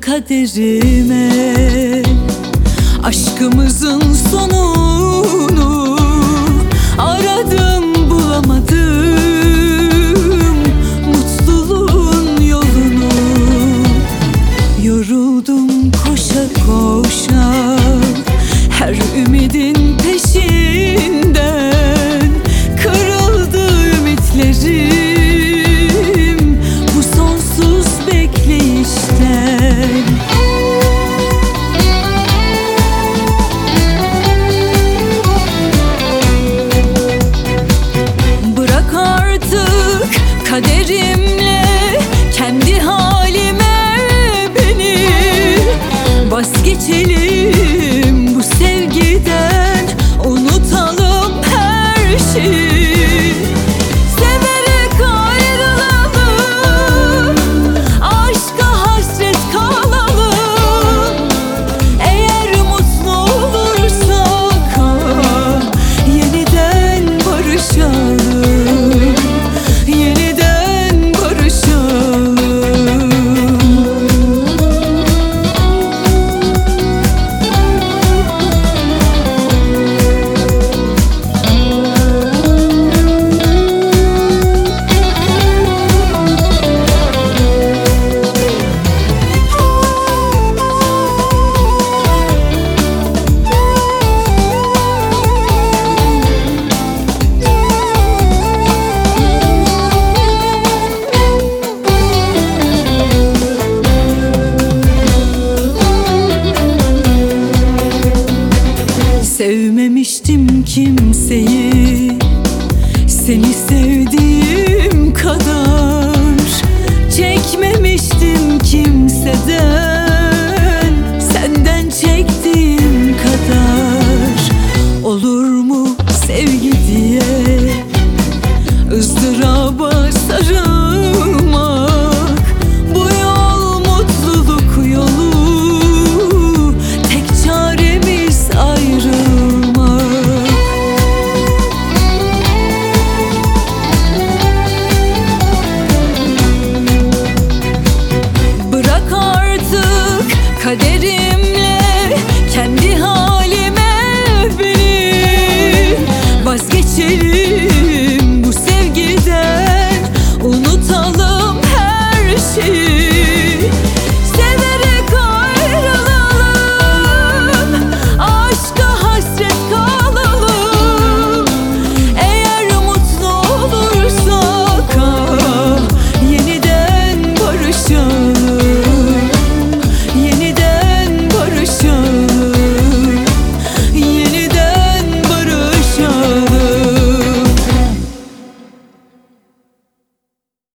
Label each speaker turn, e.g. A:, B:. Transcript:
A: kaderime. Aşkımızın sonunu aradım, bulamadım. Mutluluğun yolunu yoruldum koşa koşa, her ümidin peşinden. Kırıldı ümitlerim bu sonsuz bekleyişten. Bırak artık kaderimle kendi halime beni. Vazgeçelim bu sevgiden, unutalım her şeyi. Severek ayrılalım, aşka hasret kalalım. Eğer mutlu olursak yeniden barışalım, yeniden barışalım. Sevmemiştim kimseyi, seni